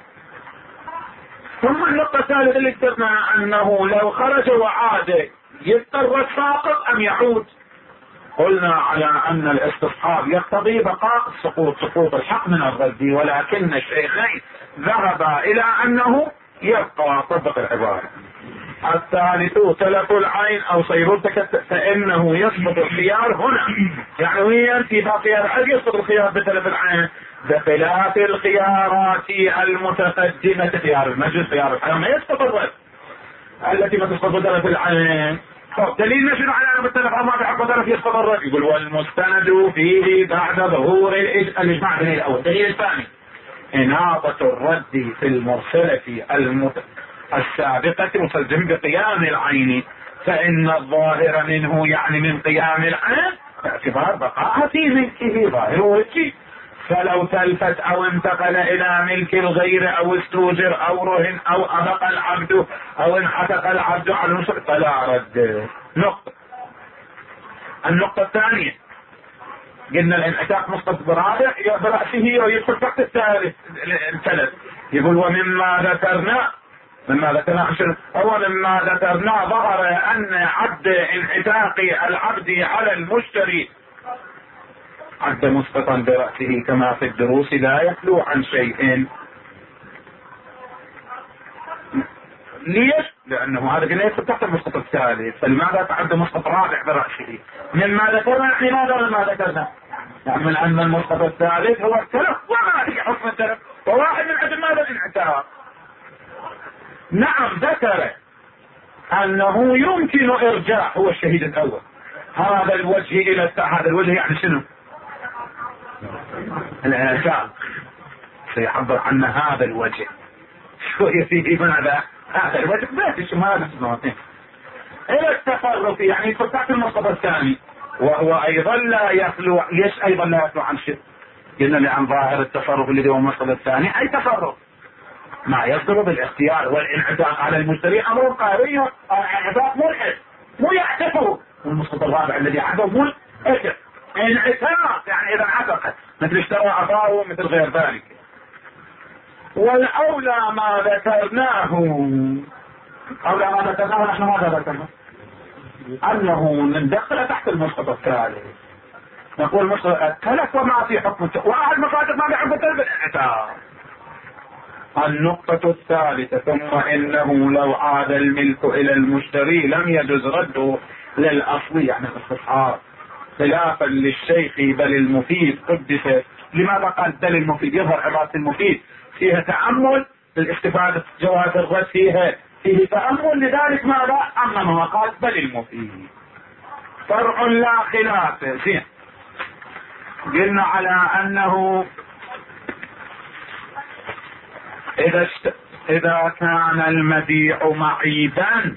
ثم النقطة الثالثة اللي ذكرنا انه لو خرج وعاد يضطر الساقط ام يعود. قلنا على ان الاستصحاب يقتضي بقاء سقوط الحق من الرد، ولكن الشيخين ذهبا الى انه يبقى. طبق العبارة. الثالث تلف العين او صيرورتك فانه يسقط الخيار هنا، يعني وين في باقي الخيار يسقط الخيار بتلف العين، بخلاف الخيارات المتقدمة خيار المجلس خيار الحياة ما يسقط الرد التي ما تسقط بتلف العين. دليل نشر على ان بالتلف ما في حق تلف يسقط الرد. يقول والمستند فيه بعد ظهور الاجماع. دليل الاول. دليل الثاني اناقة الرد في المرسلة السابقة مستلزم بقيام العين، فإن الظاهر منه يعني من قيام العين باعتبار بقاء في ملكه ظاهر وجهه. فلو تلفت أو انتقل إلى ملك الغير أو استوجر أو رهن أو أبقى العبد أو انعتق العبد على المشرك فلا رد. نقطة. النقطة الثانية قلنا الانعتاق مسقط برأسه ويدخل تحت الثالث. يقول ومما ذكرنا ظهر ان عد انعتاق العبد على المشتري عد مسقطا برأسه كما في الدروس لا يخلو عن شيء. ليش؟ لانه هذا قلنا يدخل تحت المسقط الثالث، فلماذا تعد مسقط رابع برأسه؟ مما ذكرنا لماذا مما ذكرنا؟ يعني من ان المسقط الثالث هو التلف وما في حكم التلف، وواحد من عدم ماذا الانعتاق. نعم ذكر انه يمكن ارجاع هو الشهيد الاول هذا الوجه الى هذا الوجه، يعني شنو؟ الانعتاق سيحضر عنا هذا الوجه شوية فيه ماذا هذا الوجه بيتش ماذا الى التصرف، يعني فتحت المسقط الثاني وهو ايضا لا يخلو. ايضا لا يخلو عن شيء. قلنا لان ظاهر التصرف الذي هو المسقط الثاني اي تصرف ما يصدر بالاختيار، والانعتاق على المشتري امر قهري، انعتاق ملحد مو يعتقه. والمسقط الرابع الذي عقده ملحد انعتاق يعني اذا انعتقت مثل اشترى اخاه مثل غير ذلك. والاولى ما ذكرناه نحن ماذا ذكرنا؟ انه ندخل تحت المسقط الثالث. نقول مسقط الثالث وما في حكم واحد مصادر ما بيحب بالانعتاق. النقطة الثالثة ثم انه لو عاد الملك الى المشتري لم يجوز رده للاصل يعني الاستصحاب خلافا للشيخ بل المفيد قدس. لماذا قال بل المفيد؟ يظهر عبارة المفيد فيها تأمل للاستفادة جواز الرد، فيه تأمل، لذلك ماذا أمام وقال بل المفيد فرع لا خلاف. زين قلنا على أنه إذا كان المبيع معيبا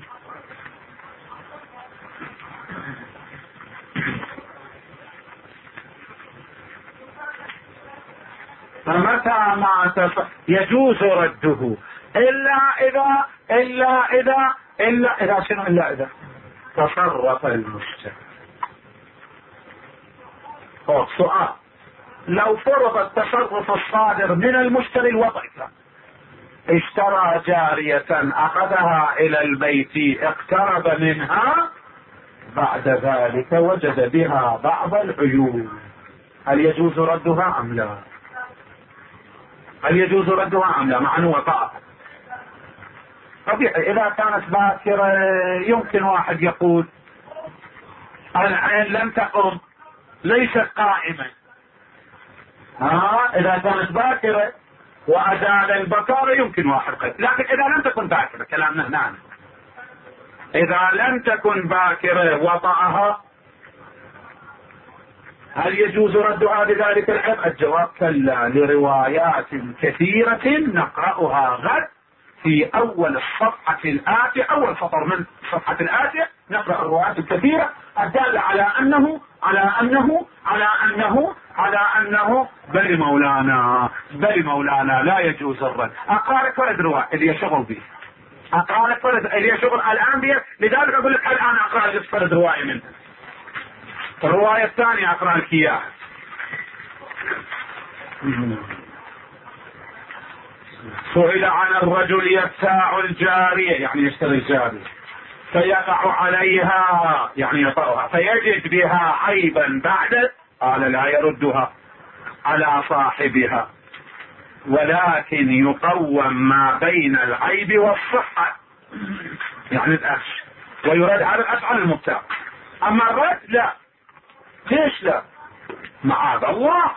فمتى ما يجوز رده إلا إذا شنو إلا إذا تصرف المشتري. سؤال: لو فرض التصرف الصادر من المشتري الوظيفة، اشترى جارية أخذها إلى البيت اقترب منها، بعد ذلك وجد بها بعض العيوب، هل يجوز ردها أم لا؟ مع أنه وطأ. طبيعي إذا كانت باكرة يمكن واحد يقول العين لم تقم ليست قائمة. إذا كانت باكرة وأزال البكارة يمكن واحد قد، لكن إذا لم تكن باكرة كلامنا هنا، إذا لم تكن باكرة وطأها هل يجوز ردها بذلك العيب؟ الجواب كلا، لروايات كثيرة نقرأها غد في أول الصفحة الآتية، أول سطر من الصفحة الآتية نقرأ الروايات الكثيرة الدالة على أنه بل مولانا لا يجوز الرد. أقرأ لك ولد رواية اللي يشغل به، أقرأ لك ولد اللي يشغل الآن به، لذلك أقول لك الآن أقرأ لك ولد رواية منه. الرواية الثانية أقرأ لك إياها. سئل عن الرجل يبتاع الجارية، يعني يشتري الجارية، فيقع عليها يعني يطأها، فيجد بها عيبا بعد، قال لا يردها على صاحبها، ولكن يقوم ما بين العيب والصحة، يعني الأش، ويرد على الأش على المبتاع. أما الرد لا. ليش لا؟ معاذ الله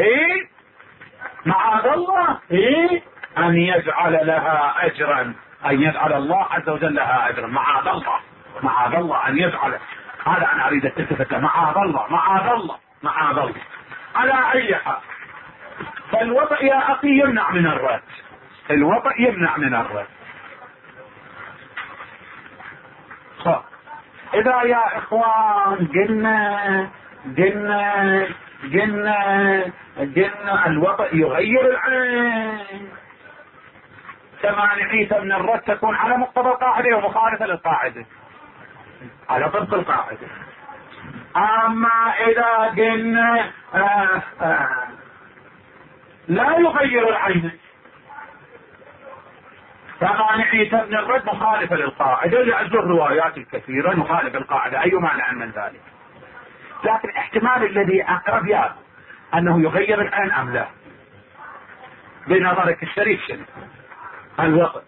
أن يجعل لها أجرا، أن يجعل الله عز وجل لها أجرا. معاذ الله أن يجعل، هذا أنا أريد التفت، معاذ الله على أي حال. فالوضع يا أخي يمنع من الرد، الوضع يمنع من الرد. إذا يا إخوان قلنا الوضع يغير العين، كما نحيث من الرد تكون على مقتضى القاعدة ومخالفة للقاعدة على طبق القاعدة. أما إذا قلنا لا يغير العين، كما نحيث من الرد مخالفة للقاعدة لأجل الروايات الكثيرة مخالفة القاعدة، أي مانع من ذلك. لكن احتمال الذي أقرب يا أنه يغير العين أم لا، بنظرك الشريف شنو الوقت؟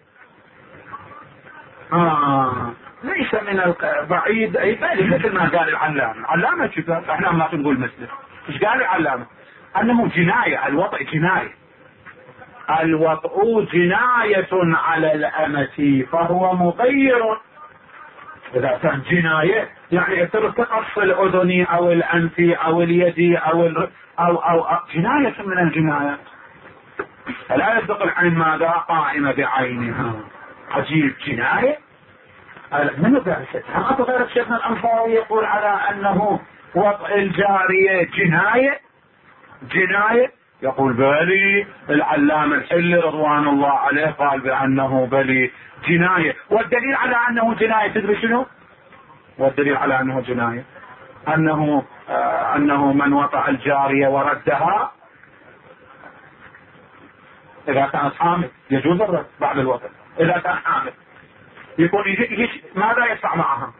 ليس من البعيد أي بالي، مثل ما قال العلامة شوف احنا ما نقول مثله، ايش قال العلامة؟ أنه جناية، الوضع جناية، الوضع جناية على الأمة فهو مغير. إذا كان جناية يعني تقص الأذن أو الأنف أو اليد أو جناية من الجنايات، فلا يصدق العين ماذا قائمة بعينها. عجيب، جناية. من ذلك أما غير شيخنا الأنصاري يقول على أنه وضع الجارية جناية، يقول بالي. العلامة الحلي رضوان الله عليه قال بأنه بالي جناية. والدليل على أنه جناية تدري شنو؟ والدليل على أنه جناية أنه من وطأ الجارية وردها إذا كانت حامل يجوز الرد بعد الوطأ. إذا كان حامل يكون ماذا يدفع معها؟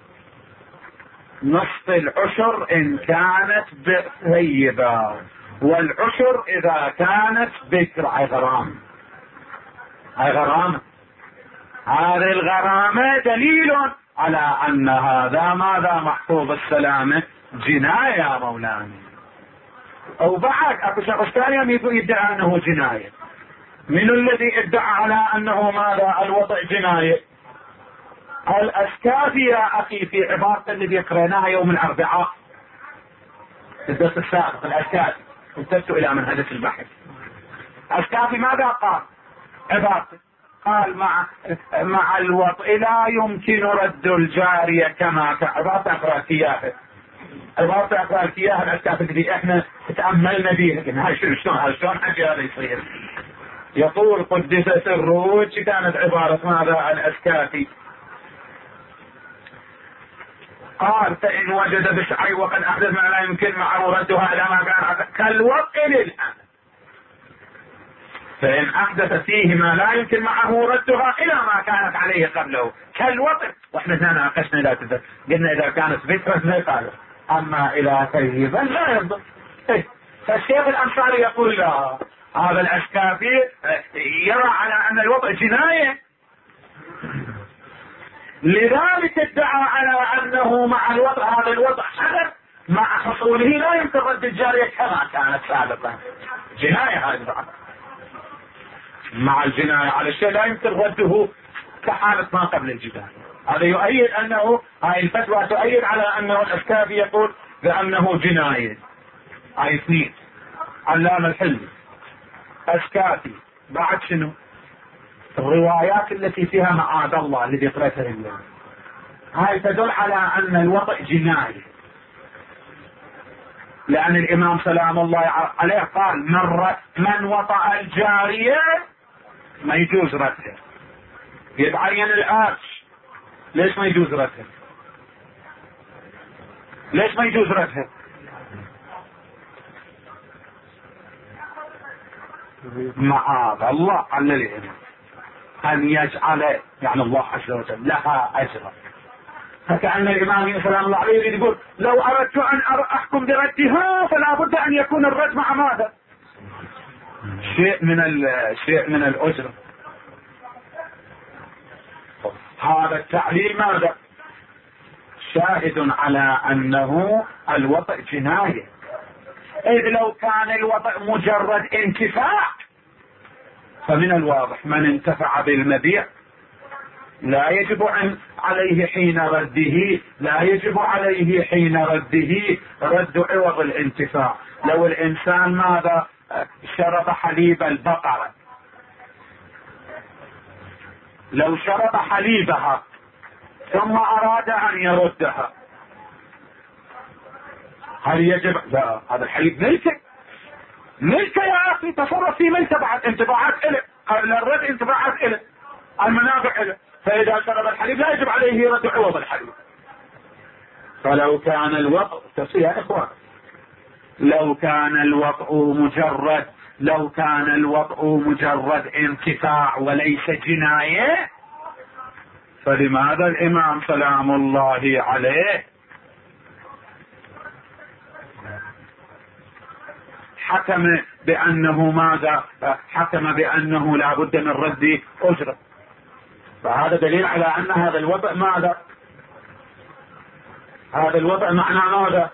نصف العشر إن كانت ثيبة، والعشر إذا كانت بكر. غرامة. هذه الغرامة دليل على أن هذا ماذا محفوظ السلامة جناية يا مولانا. أو بعد أكو شخص ثاني يدعي أنه جناية. من الذي ادعى على أنه ماذا الوضع جناية؟ الأسكافي يا أخي في عبارة اللي قريناها يوم الأربعاء في الدرس السابق. الأسكافي انتبهت إلى منهجة البحث. الأسكافي ماذا قال؟ عبارته قال مع الوطء لا يمكن رد الجارية كما عبارة أخراتيات. عبارة أخراتيات الأسكافي اللي احنا تأملنا بيها قلنا هاي شلون حاجة هذا يصير. يقول قدس سره كانت عبارة ماذا الأسكافي قال فإن وجد بشعي وقد أحدث ما لا يمكن معه ردها إلى ما كان كالوطء للآن، فإن أحدث فيه ما لا يمكن معه ردها إلى ما كانت عليه قبله كالوطء. وإحنا ناقشنا لا تذكر قلنا إذا كانت بكرة ما قال، أما إذا ثيبا لا يضر. فالشيخ الأنصاري يقول لا، هذا الأسكافي يرى على أن الوضع جناية، لذلك ادعى على أنه مع الوضع هذا الوضع حدث مع حصوله لا يمكن رد الجارية كما كانت سابقا. جناية هذا مع الجناية على الشيء لا يمكن رده كحالة ما قبل الجدال. هذا يؤيد أنه هاي الفتوى تؤيد على أنه الأسكافي يقول بأنه جناية. هاي اثنين. علامة الحلمي، أسكاتي، بعد شنو؟ الروايات التي فيها معاذ الله اللي ذكرتها اليوم، هاي تدل على أن الوطئ جناية، لأن الإمام سلام الله عليه قال من وطأ الجارية ما يجوز ردها. يتعين الآرش، ليش ما يجوز ردها؟ ليش ما يجوز ردها؟ معاذ الله على الإمام أن يجعل يعني الله عز وجل لها أجرا. فكأن الإمام سلام الله عليه يقول لو أردت أن أحكم بردها فلا بد أن يكون الرد مع ماذا؟ شيء من الأجر. هذا التعليل ماذا؟ شاهد على أنه الوطئ جناية، إذ لو كان الوطئ مجرد انتفاع فمن الواضح من انتفع بالمبيع لا يجب عليه حين رده، لا يجب عليه حين رده رد عوض الانتفاع. لو الإنسان ماذا شرب حليب البقرة، لو شرب حليبها ثم أراد أن يردها، هل يجب؟ لا، هذا الحليب ملكه يا أخي، تصرف في ملكه، بعد انتفاعات إله قبل الرد، انتفاعات إله، المنافع إله. فإذا شرب الحليب لا يجب عليه رد عوض الحليب. فلو كان الوطء يا إخوان، لو كان الوطء مجرد انتفاع وليس جناية، فلماذا الإمام سلام الله عليه حكم بأنه ماذا؟ حكم بأنه لا بد من رد أجرة. فهذا دليل على أن هذا الوضع ماذا؟ هذا الوضع معناه ماذا؟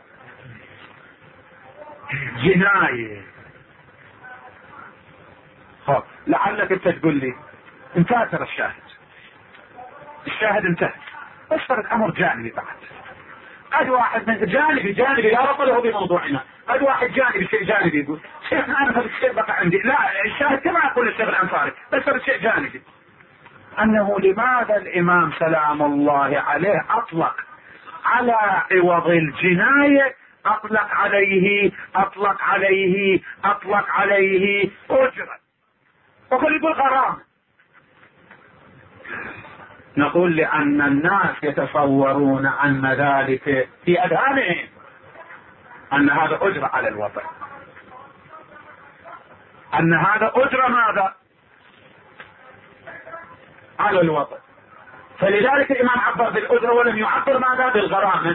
جناية. لعلك انت تقول لي انتهى الشاهد انتهى، بس صارت امر جانبي بعد. قد واحد من جانبي لا ربط له بموضوعنا، قد واحد شيء جانبي يقول شيخ انا هذا الشيء بقى عندي، لا الشاهد كما يقول الشيخ الانصاري، بس صار شيء جانبي. انه لماذا الامام سلام الله عليه اطلق على عوض الجناية، اطلق عليه اجرة، وكل يقول غرامة؟ نقول لأن الناس يتصورون أن ذلك في أذهانهم أن هذا أجرة على الوطن، أن هذا أجرة ماذا؟ على الوطن. فلذلك الإمام عبر بالأجرة ولم يعبر ماذا؟ بالغرامة،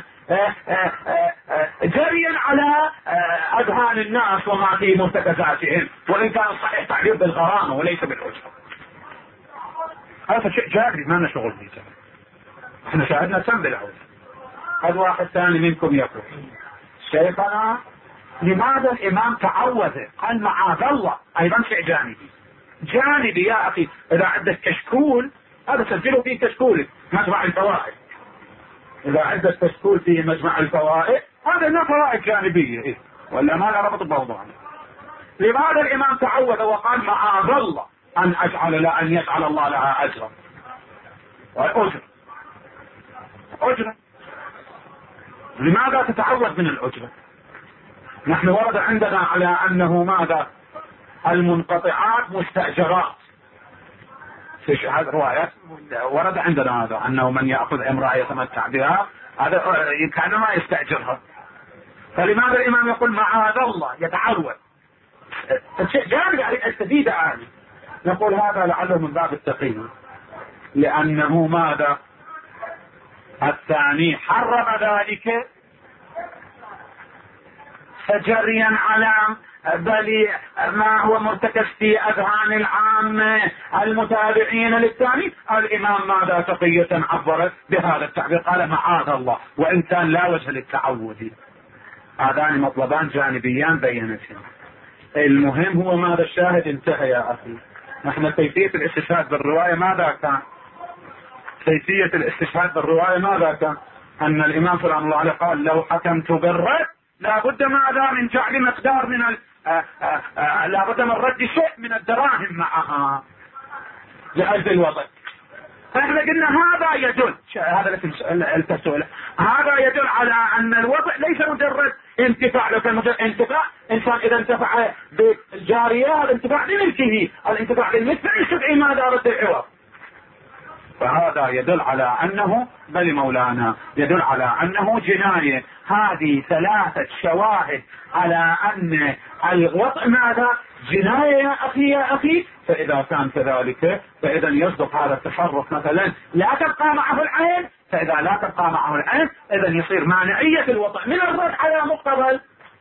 جريا على أذهان الناس وما في مرتكزاتهم، وإن كان صحيح تعبير بالغرامة وليس بالأجرة. هذا شيء جاري ما لنا شغل به، احنا شاهدنا سم بالعود. هذا واحد ثاني منكم يقول شيخنا لماذا الامام تعوذ؟ قال معاذ الله، ايضا شيء جانبي يا اخي. اذا عندك كشكول هذا سجله في كشكولك مجمع الفوائد، اذا عندك كشكول في مجمع الفوائد هذا انها فوائد جانبيه، إيه؟ ولا ما له ربط بموضوعنا. لماذا الامام تعوذ وقال معاذ الله ان يجعل الله لها اجرا؟ اجرة. لماذا تتعوذ من الاجرة؟ نحن ورد عندنا على انه ماذا؟ المنقطعات مستأجرات. في هذه الروايات ورد عندنا هذا انه من يأخذ امرأة يتمتع بها هذا كأنما يستأجرها. فلماذا الامام يقول معاذ الله يتعوذ؟ الشيء جانبي عليه استفيد عالي. نقول هذا لعله من باب التقية، لأنه ماذا؟ الثاني حرم ذلك فجريا على بل ما هو مرتكز في أذهان العامة المتابعين للثاني. الإمام ماذا؟ تقية عبر بهذا التعبير، قال معاذ الله، وإن كان لا وجه للتعوذ. هذان مطلبان جانبيان بينتهما. المهم هو ماذا؟ الشاهد انتهى يا أخي. نحن كيفية الاستشهاد بالرواية ماذا كان؟ أن الإمام سلام الله عليه قال لو حكمت بالرد لابد ماذا من جعل مقدار من لابد من رد شيء من الدراهم معها لأجل الوضع. فاحنا قلنا هذا يدل، هذا التسؤال، هذا يدل على ان الوضع ليس مجرد انتفاع. لو كان مجرد انتفاع، انسان اذا انتفع بالجارية هذا انتفاع لملكه، الانتفاع للمدفع يستدعي ماذا؟ رد العوض. فهذا يدل على انه، بل مولانا يدل على انه جناية. هذه 3 شواهد على ان الوضع ماذا؟ جناية يا اخي يا اخي. فاذا كان كذلك فاذا يصدق هذا التصرف مثلا لا تبقى معه العين، فاذا لا تبقى معه العين اذا يصير مانعية الوضع من الرد على مقتضى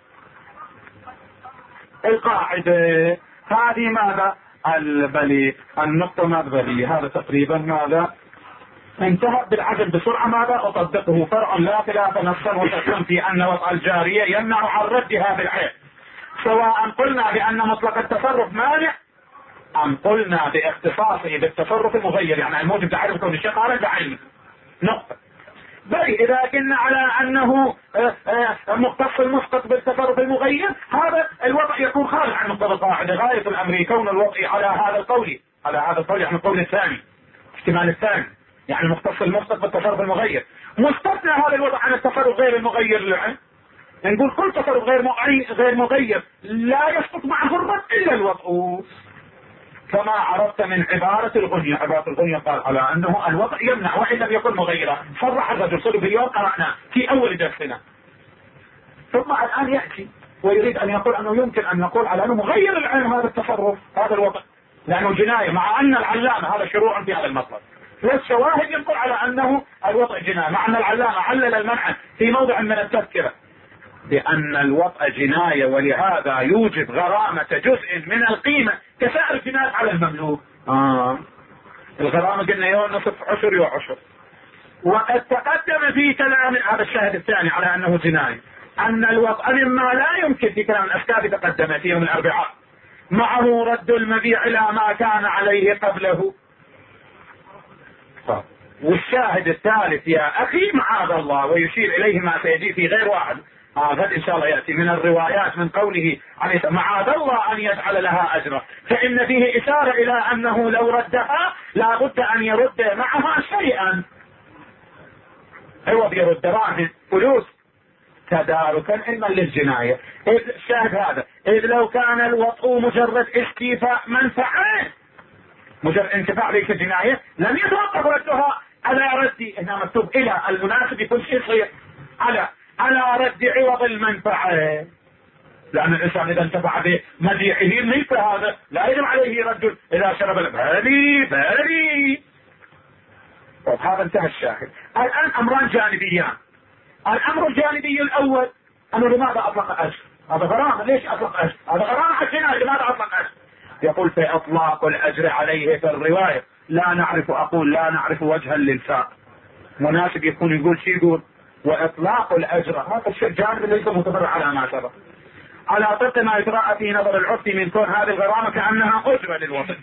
القاعدة. هذه ماذا؟ البلي النقطة ماذا؟ هذا تقريبا ماذا؟ انتهى بالعجل بسرعة. ماذا أطبقه؟ فرع لا خلاف نصا وتكلم في أن وضع الجارية يمنع عن ردها بالعين، سواء قلنا بأن مطلق التصرف مانع أم قلنا باختصاصه بالتصرف المغير، يعني الموجب تعرف كون الشيء قارن بعينه نقطة. بل إذا كنا على أنه مختص المسقط بالتصرف المغير، هذا الوضع يكون خارج عن مقتضى القاعدة. غاية الأمر كون الوضع على هذا القول، يعني القول الثاني، احتمال الثاني، يعني مختص المسقط بالتصرف المغير. مستثنى هذا الوضع عن التصرف غير المغير للعين. نقول كل تصرف غير مغير لا يسقط معه الرد إلا الوضع، كما عرفت من عبارة الغنية. عبارة الغنية قال على أنه الوضع يمنع وإن لم يكن مغيرا. صرح الرجل صدق اليوم قرأنا في أول درسنا، ثم الآن يأتي ويريد أن يقول أنه يمكن أن نقول على أنه مغير العين هذا التصرف هذا الوضع لأنه جناية، مع أن العلامة هذا شروع في هذا المطلب والشواهد يقول على أنه الوضع جناية، مع أن العلامة علل المنع في موضع من التذكرة بأن الوضع جناية، ولهذا يوجب غرامة جزء من القيمة كسائر الجنايات على المملوك. الغرامة قلنا يوم نصف عشر وعشر. وقد تقدم في كلام هذا الشاهد الثاني على أنه جناية أن الوضع مما لا يمكن في كلام الأفكار تقدم في يوم الأربعاء معه رد المبيع إلى ما كان عليه قبله. والشاهد الثالث يا أخي معاذ الله، ويشير إليه ما سيجي في غير واحد غد إن شاء الله يأتي من الروايات من قوله معاذ الله أن يجعل لها أجرا، فإن فيه إشارة إلى أنه لو ردها لا بد أن يرد معها شيئا، هو بيرد دراهم فلوس تداركا علما للجناية. الشاهد هذا إذ لو كان الوطء مجرد استيفاء منفعة، مجرد انتفاع ليس جناية، لم يتوقف ردها على رد، هنا مكتوب إلى المناسب يكون شيء صغير على رد عوض المنفعة، لأن الإنسان إذا انتفع بمبيعه مثل هذا لا يجب عليه رد إذا شرب بالي. هذا انتهى الشاهد. الآن أمران جانبيان. الأمر الجانبي الأول أنه لماذا أطلق أجر؟ هذا غرامة، ليش أطلق أجر؟ هذا غرامة حسنا، لماذا أطلق أجر؟ يقول في إطلاق الأجر عليه في الرواية لا نعرف وجها للفاء، مناسب يكون يقول شيء يقول وإطلاق الأجر هذا الشيء جانب ليس متبرع على ما سبق، على طبق ما يتراءى في نظر العرف من كون هذه الغرامة كأنها أجرة للوطن.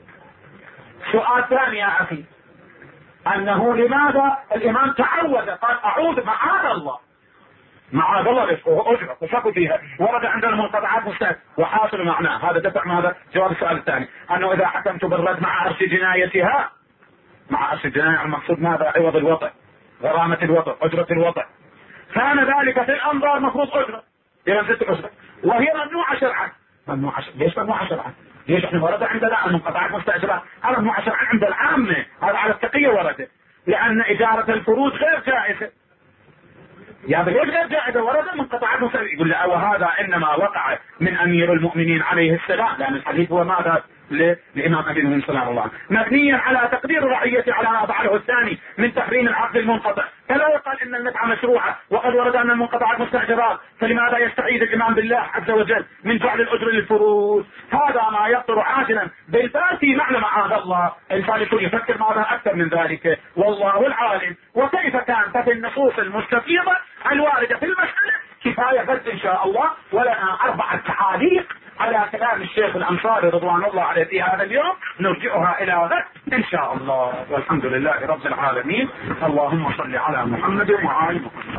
سؤال ثاني يا أخي، أنه لماذا الإمام تعوذ قال أعوذ معاذ الله رزقه أجرة وشكوا فيها، ورد عندنا منقطعات مستهد وحاصل معناه. هذا دفع ماذا؟ جواب السؤال الثاني أنه إذا حكمت بالرد مع أرش جنايتها، مع أرش الجناية المقصود ماذا؟ عوض الوضع، غرامة الوضع، أجرة الوضع، كان ذلك في الأنظار مفروض أجرة إلى 6 أجرة، وهي ممنوعة شرعا. ليش ممنوعة شرعا؟ ليش احنا ورد عندنا المنقطعات مستأجرة هذا ممنوعة شرعا عند العامة، هذا على التقية ورد، لأن إجارة الفروج غير جائزة. يا ليش غير جائزة؟ ورد المنقطعات مستأجرة. يقول لا، وهذا إنما وقع من أمير المؤمنين عليه السلام، لأن الحديث هو ماذا؟ لإمام أبي المؤمنين صلى الله عليه وسلم، مبنيا على تقدير الرعية على ما فعله الثاني من تحريم العقد المنقطع، فلا يقال إن المتعة مشروعة وقد ورد أن المنقطعات مستأجرات، فلماذا يستعيذ الإمام بالله عز وجل من جعل الأجر للفروج؟ هذا ما يخطر عاجلا بالبال في معنى معاذ الله. الإنسان يكون يفكر ماذا أكثر من ذلك، والله العالم. وكيف كان ففي النصوص المستفيضة الواردة في المسألة كفاية بس إن شاء الله، ولنا 4 تعاليق على كلام الشيخ الأنصاري رضوان الله عليه في هذا اليوم نرجعها إلى غد إن شاء الله، والحمد لله رب العالمين. اللهم صل على محمد وعلى آله.